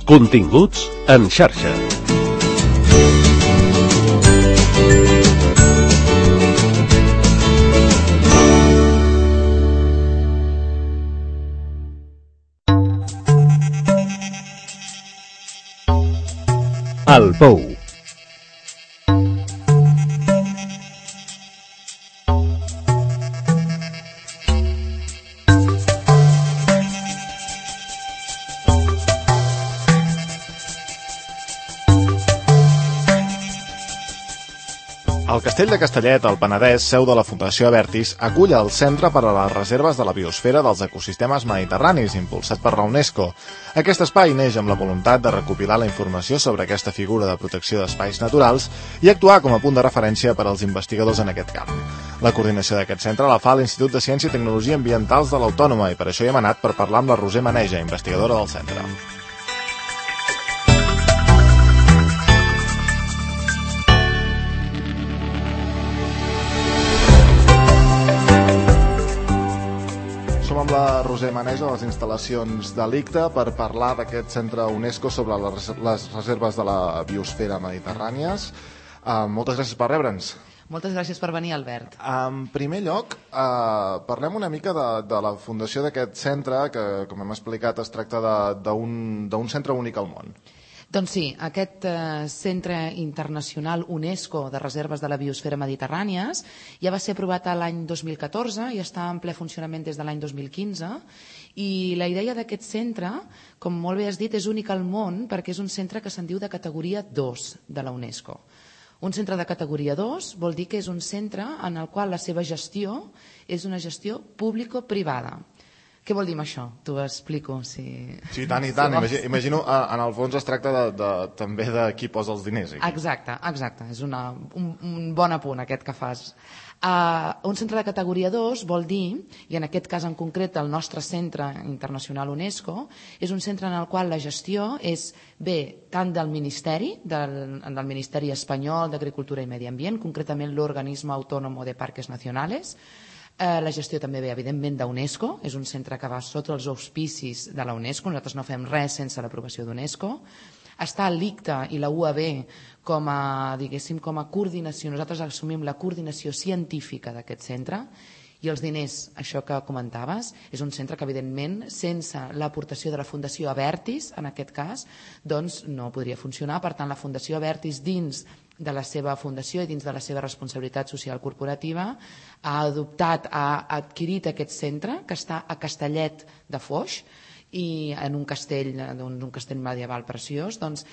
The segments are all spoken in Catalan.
Continguts en xarxa. El Pou. El Castell de Castellet, al Penedès, seu de la Fundació Abertis, acull el Centre per a les Reserves de la Biosfera dels Ecosistemes Mediterranis, impulsat per la UNESCO. Aquest espai neix amb la voluntat de recopilar la informació sobre aquesta figura de protecció d'espais naturals i actuar com a punt de referència per als investigadors en aquest camp. La coordinació d'aquest centre la fa l'Institut de Ciència i Tecnologia Ambientals de l'Autònoma i per això hi hem anat per parlar amb la Roser Maneja, investigadora del centre. Som amb la Roser Maneja a les instal·lacions de l'ICTA per parlar d'aquest centre UNESCO sobre les reserves de la biosfera mediterrànies. Moltes gràcies per rebre'ns. Moltes gràcies per venir, Albert. En primer lloc, parlem una mica de la fundació d'aquest centre, que, com hem explicat, es tracta d'un centre únic al món. Doncs sí, aquest Centre Internacional UNESCO de Reserves de la Biosfera Mediterrànies ja va ser aprovat l'any 2014 i està en ple funcionament des de l'any 2015 i la idea d'aquest centre, com molt bé has dit, és únic al món perquè és un centre que se'n diu de categoria 2 de la UNESCO. Un centre de categoria 2 vol dir que és un centre en el qual la seva gestió és una gestió público-privada. Què vol dir amb això? T'ho explico. Sí, tant i tant. Imagino, en el fons es tracta també de qui posa els diners. Exacte. És un bon apunt aquest que fas. Un centre de categoria 2 vol dir, i en aquest cas en concret el nostre Centre Internacional UNESCO, és un centre en el qual la gestió és bé tant del Ministeri espanyol d'Agricultura i Medi Ambient, concretament l'Organisme Autónomo de Parques Nacionales. La gestió també ve, evidentment, d'UNESCO, és un centre que va sota els auspicis de la UNESCO, nosaltres no fem res sense l'aprovació d'UNESCO. Està l'ICTA i la UAB com a coordinació, nosaltres assumim la coordinació científica d'aquest centre i els diners, això que comentaves, és un centre que, evidentment, sense l'aportació de la Fundació Abertis, en aquest cas, doncs no podria funcionar. Per tant, la Fundació Abertis, dins de la seva fundació i dins de la seva responsabilitat social corporativa, ha adquirit aquest centre que està a Castellet de Foix i en un castell medieval preciós. Doncs,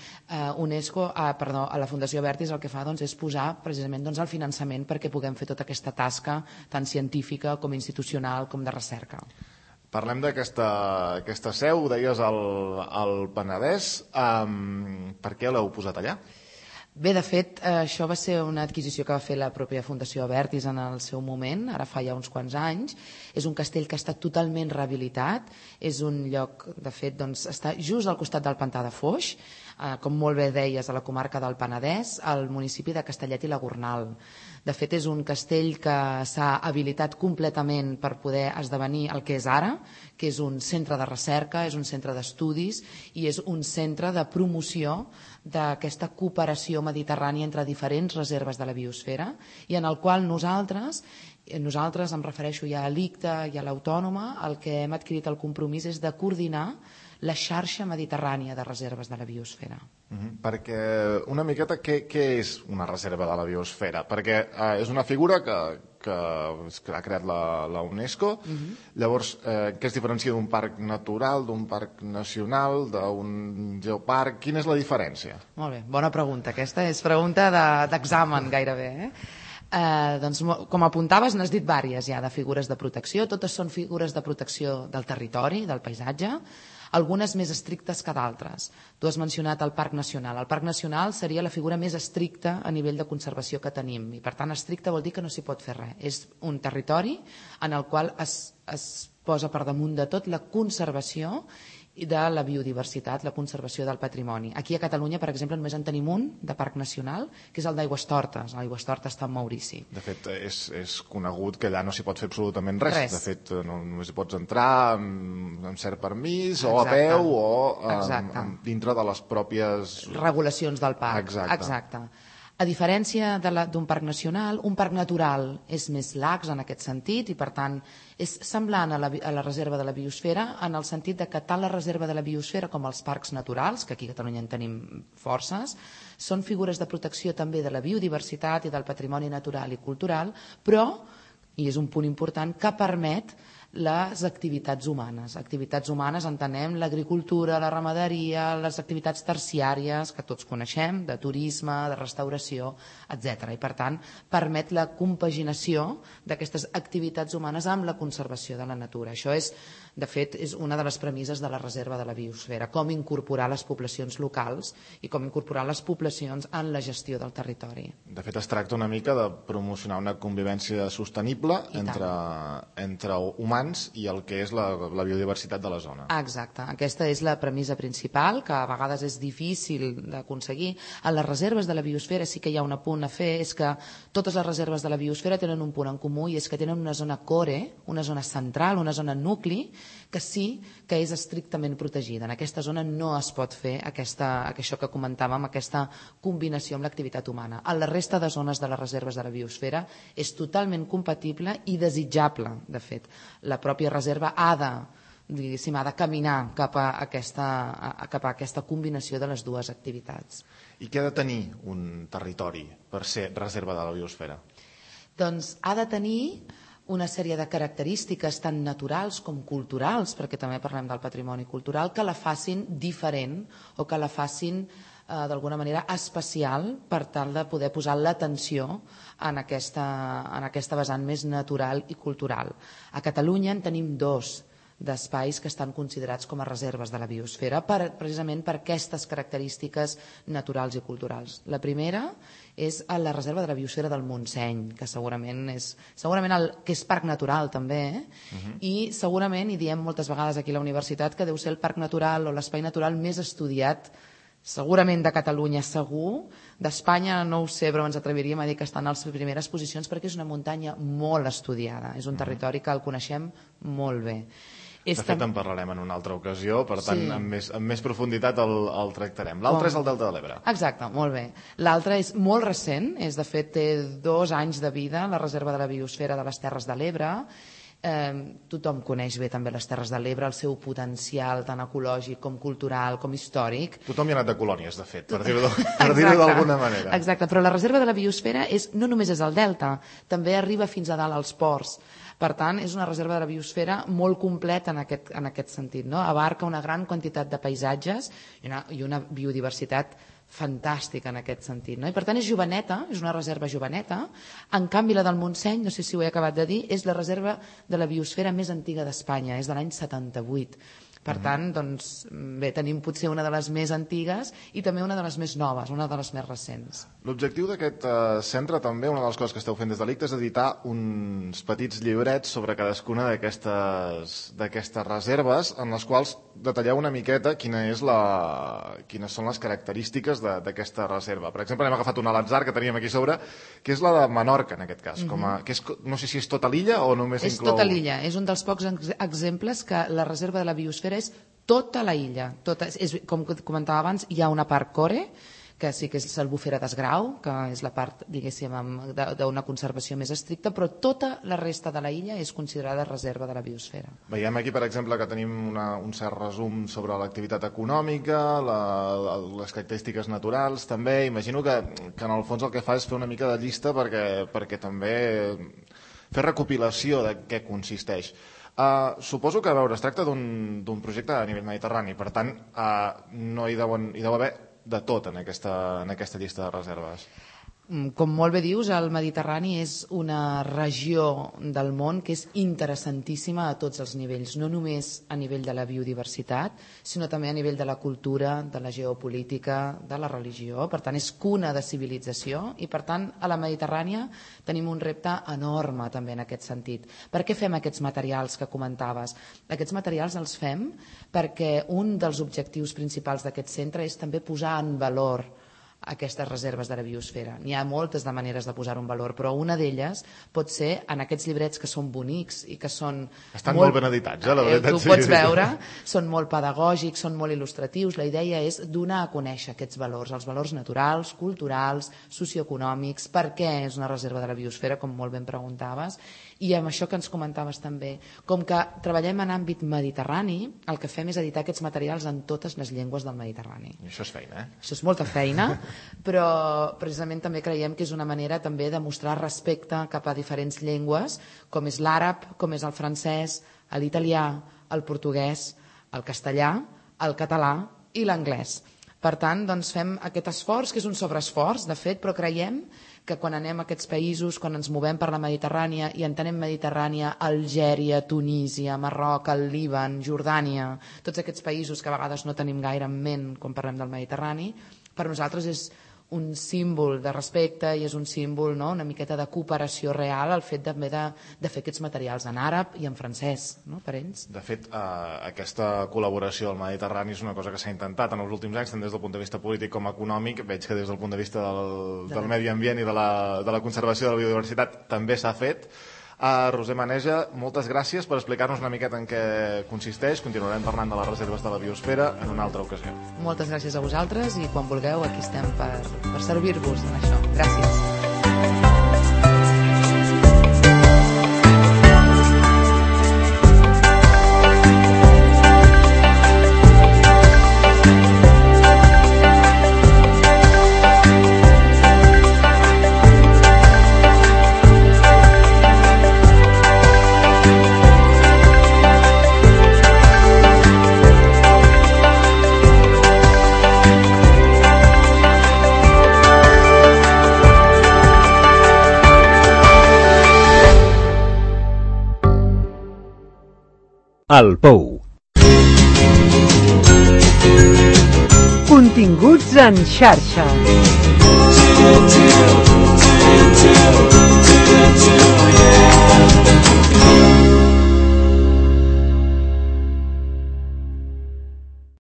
la Fundació Abertis el que fa és posar precisament el finançament perquè puguem fer tota aquesta tasca tant científica com institucional com de recerca. Parlem d'aquesta seu, deies al Penedès. Per què l'heu posat allà? Bé, de fet, això va ser una adquisició que va fer la pròpia Fundació Abertis en el seu moment, ara fa ja uns quants anys. És un castell que ha estat totalment rehabilitat, és un lloc, de fet, està just al costat del Pantà de Foix, com molt bé deies, a la comarca del Penedès, al municipi de Castellet i la Gornal. De fet, és un castell que s'ha habilitat completament per poder esdevenir el que és ara, que és un centre de recerca, és un centre d'estudis i és un centre de promoció d'aquesta cooperació mediterrània entre diferents reserves de la biosfera i en el qual nosaltres, em refereixo ja a l'ICTA i a l'Autònoma, el que hem adquirit el compromís és de coordinar la xarxa mediterrània de reserves de la biosfera. Perquè una miqueta, què és una reserva de la biosfera? Perquè és una figura que ha creat la UNESCO. Llavors, què es diferencia d'un parc natural, d'un parc nacional, d'un geoparc? Quina és la diferència? Molt bé, bona pregunta. Aquesta és pregunta d'examen gairebé. Doncs, com apuntaves, n'has dit diverses ja de figures de protecció. Totes són figures de protecció del territori, del paisatge, algunes més estrictes que d'altres. Tu has mencionat el Parc Nacional. El Parc Nacional seria la figura més estricta a nivell de conservació que tenim i, per tant, estricta vol dir que no s'hi pot fer res. És un territori en el qual es posa per damunt de tot la conservació i de la biodiversitat, la conservació del patrimoni. Aquí a Catalunya, per exemple, només en tenim un de parc nacional, que és el d'Aigüestortes. Aigüestortes està en Maurici. De fet, és conegut que allà no s'hi pot fer absolutament res. De fet, només hi pots entrar amb cert permís, o a peu, o dintre de les pròpies regulacions del parc. Exacte. A diferència d'un parc nacional, un parc natural és més lax en aquest sentit i, per tant, és semblant a la reserva de la biosfera en el sentit de que tant la reserva de la biosfera com els parcs naturals, que aquí a Catalunya en tenim forces, són figures de protecció també de la biodiversitat i del patrimoni natural i cultural, però, i és un punt important, que permet les activitats humanes. Activitats humanes entenem l'agricultura, la ramaderia, les activitats terciàries que tots coneixem, de turisme, de restauració, etc. I per tant permet la compaginació d'aquestes activitats humanes amb la conservació de la natura. Això és, de fet, és una de les premisses de la reserva de la biosfera, com incorporar les poblacions locals i com incorporar les poblacions en la gestió del territori. De fet, es tracta una mica de promocionar una convivència sostenible entre humans i el que és la biodiversitat de la zona. Exacte, aquesta és la premissa principal, que a vegades és difícil d'aconseguir. A les reserves de la biosfera sí que hi ha un apunt a fer, és que totes les reserves de la biosfera tenen un punt en comú i és que tenen una zona core, una zona central, una zona nucli, que sí que és estrictament protegida. En aquesta zona no es pot fer això que comentàvem, aquesta combinació amb l'activitat humana. A la resta de zones de les reserves de la biosfera és totalment compatible i desitjable, de fet. La pròpia reserva ha de caminar cap a aquesta combinació de les dues activitats. I què ha de tenir un territori per ser reserva de la biosfera? Doncs ha de tenir una sèrie de característiques tant naturals com culturals, perquè també parlem del patrimoni cultural, que la facin diferent o que la facin d'alguna manera especial per tal de poder posar l'atenció en aquesta vessant més natural i cultural. A Catalunya en tenim 2 d'espais que estan considerats com a reserves de la biosfera precisament per aquestes característiques naturals i culturals. La primera és la reserva de la biosfera del Montseny, que segurament és parc natural també, i segurament, i diem moltes vegades aquí a la universitat, que deu ser el parc natural o l'espai natural més estudiat segurament de Catalunya, segur. D'Espanya no ho sé, però ens atreviríem a dir que està en les primeres posicions perquè és una muntanya molt estudiada, és un territori que el coneixem molt bé. De fet, en parlarem en una altra ocasió, per tant, amb més profunditat el tractarem. L'altre és el Delta de l'Ebre. Exacte, molt bé. L'altre és molt recent, de fet té 2 anys de vida, la reserva de la biosfera de les Terres de l'Ebre. Tothom coneix bé també les Terres de l'Ebre, el seu potencial tant ecològic com cultural, com històric. Tothom hi ha anat de colònies, de fet, per dir-ho d'alguna manera. Exacte, però la reserva de la biosfera no només és el delta, també arriba fins a dalt als ports. Per tant, és una reserva de la biosfera molt completa en aquest sentit. Abarca una gran quantitat de paisatges i una biodiversitat fantàstica en aquest sentit. I per tant és joveneta, és una reserva joveneta. En canvi la del Montseny, no sé si ho he acabat de dir, és la reserva de la biosfera més antiga d'Espanya, és de l'any 78. Per tant, doncs, bé, tenim potser una de les més antigues i també una de les més noves, una de les més recents. L'objectiu d'aquest centre també, una de les coses que esteu fent des de l'ICTA, és editar uns petits llibrets sobre cadascuna d'aquestes reserves en les quals detalleu una miqueta quines són les característiques d'aquesta reserva. Per exemple, hem agafat una a l'atzar que teníem aquí sobre, que és la de Menorca, en aquest cas. No sé si és tota l'illa o només inclou... És tota l'illa. És un dels pocs exemples que la reserva de la biosfera és tota la illa. Com comentava abans, hi ha una part core, que sí que és l'Albufera d'Esgrau, que és la part, diguéssim, d'una conservació més estricta, però tota la resta de la illa és considerada reserva de la biosfera. Veiem aquí, per exemple, que tenim un cert resum sobre l'activitat econòmica, les característiques naturals, també. Imagino que en el fons el que fa és fer una mica de llista perquè també fer recopilació de què consisteix. Suposo que, es tracta d'un projecte a nivell mediterrani, per tant, hi deu haver de tot en aquesta llista de reserves. Com molt bé dius, el Mediterrani és una regió del món que és interessantíssima a tots els nivells, no només a nivell de la biodiversitat, sinó també a nivell de la cultura, de la geopolítica, de la religió. Per tant, és cuna de civilització i, per tant, a la Mediterrània tenim un repte enorme també en aquest sentit. Per què fem aquests materials que comentaves? Aquests materials els fem perquè un dels objectius principals d'aquest centre és també posar en valor aquestes reserves de la biosfera. N'hi ha moltes de maneres de posar un valor, però una d'elles pot ser en aquests llibrets que són bonics i que són... Estan molt ben editats, la veritat. Tu pots veure, són molt pedagògics, són molt il·lustratius. La idea és donar a conèixer aquests valors, els valors naturals, culturals, socioeconòmics, per què és una reserva de la biosfera, com molt ben preguntaves, i amb això que ens comentaves també. Com que treballem en àmbit mediterrani, el que fem és editar aquests materials en totes les llengües del Mediterrani. I això és feina, Això és molta feina, però precisament també creiem que és una manera també de mostrar respecte cap a diferents llengües, com és l'àrab, com és el francès, l'italià, el portuguès, el castellà, el català i l'anglès. Per tant, doncs, fem aquest esforç, que és un sobreesforç, de fet, però creiem que quan anem a aquests països, quan ens movem per la Mediterrània i entenem Mediterrània, Algèria, Tunísia, Marroc, el Líban, Jordània, tots aquests països que a vegades no tenim gaire en ment quan parlem del Mediterrani, per nosaltres és un símbol de respecte i és un símbol, no?, una miqueta de cooperació real el fet també de fer aquests materials en àrab i en francès, no?, per ells. De fet, aquesta col·laboració al Mediterrani és una cosa que s'ha intentat en els últims anys, tant des del punt de vista polític com econòmic. Veig que des del punt de vista del medi ambient i de la conservació de la biodiversitat també s'ha fet. Roser Maneja, moltes gràcies per explicar-nos una miqueta en què consisteix. Continuarem parlant de les reserves de la biosfera en una altra ocasió. Moltes gràcies a vosaltres i quan vulgueu aquí estem per servir-vos en això. Gràcies. El Pou. Continguts en xarxa.